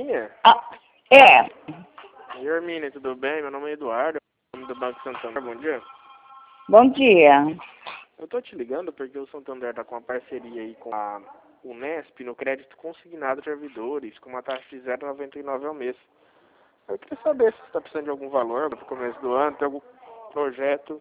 Hermínia? É. Oi, Hermínia, tudo bem? Meu nome é Eduardo, do Banco Santander. Bom dia. Bom dia. Eu tô te ligando porque o Santander tá com uma parceria aí com a Unesp no crédito consignado de servidores, com uma taxa de 0,99 ao mês. Eu queria saber se você está precisando de algum valor para o começo do ano, tem algum projeto.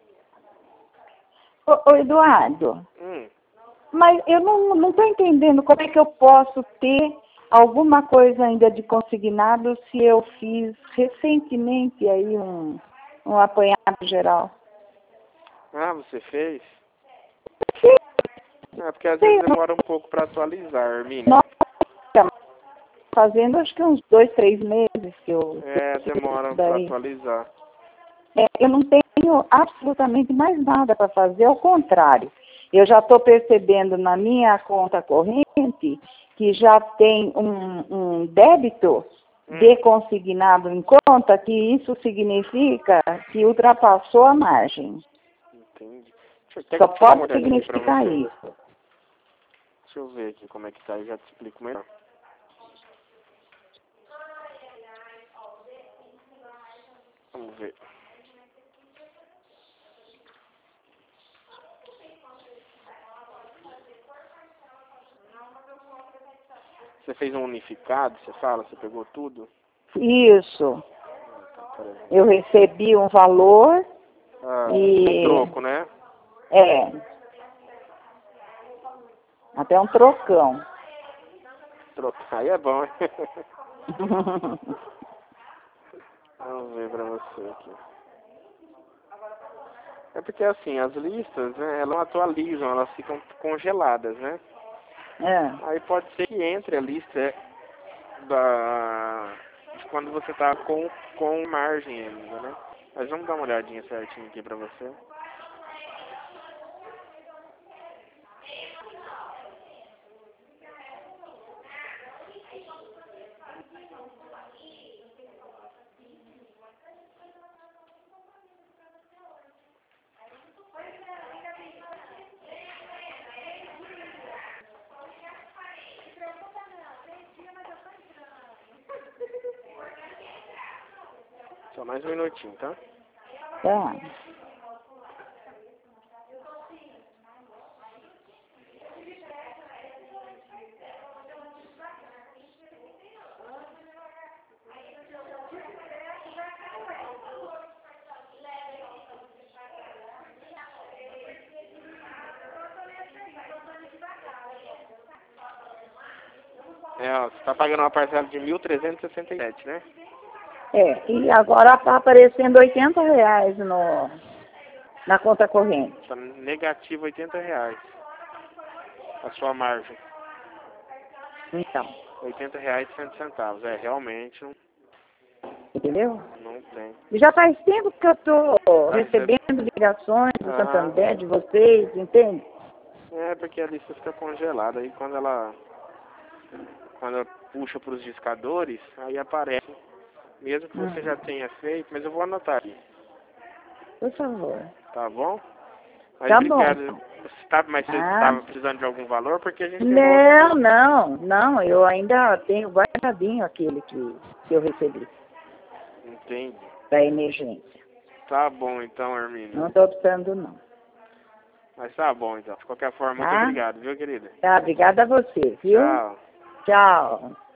Ô Eduardo, mas eu não estou entendendo como é que eu posso ter alguma coisa ainda de consignado se eu fiz recentemente aí um apanhado geral. Ah, você fez? Sim, É porque às vezes demora um pouco para atualizar, Hermínia. nossa, fazendo acho que uns 2, 3 meses que eu Demora para daí. atualizar. Eu não tenho absolutamente mais nada para fazer, ao contrário. Eu já estou percebendo na minha conta corrente que já tem um débito de consignado em conta, que isso significa que ultrapassou a margem. Entendi. Só pode significar isso. Deixa eu ver aqui como é que tá, eu já te explico melhor. Vamos ver. Você fez um unificado, você fala? Você pegou tudo? Isso. Eu recebi um valor Um troco, né? Até um trocão. Trocar aí é bom, hein? Vamos ver pra você aqui. É porque assim, as listas, né, elas não atualizam, elas ficam congeladas, né? Aí pode ser que entre a lista de quando você tá com margem ainda, né? Mas vamos dar uma olhadinha certinho aqui pra você. Só mais um minutinho, tá? Tá. Você tá pagando uma parcela de 1.367, né? E agora está aparecendo R$80 na conta corrente. Tá negativo R$80 a sua margem. Então. R$80,00 e 100 centavos. Realmente Entendeu? não tem. E já faz tempo que eu estou recebendo ligações do Santander, de vocês, entende? É porque a lista fica congelada. Aí quando ela puxa para os discadores, aí aparece. Mesmo que você já tenha feito, mas eu vou anotar aqui. Por favor. Tá bom? Mas Tá obrigado. bom. Mas você estava precisando de algum valor? Porque a gente Não, eu ainda tenho guardadinho aquele que eu recebi. Entendi. Da emergência. Tá bom então, Hermínia. Não estou precisando não. Mas tá bom então. De qualquer forma, muito obrigado, viu, querida? Tá, obrigada a você, viu? Tchau. Tchau.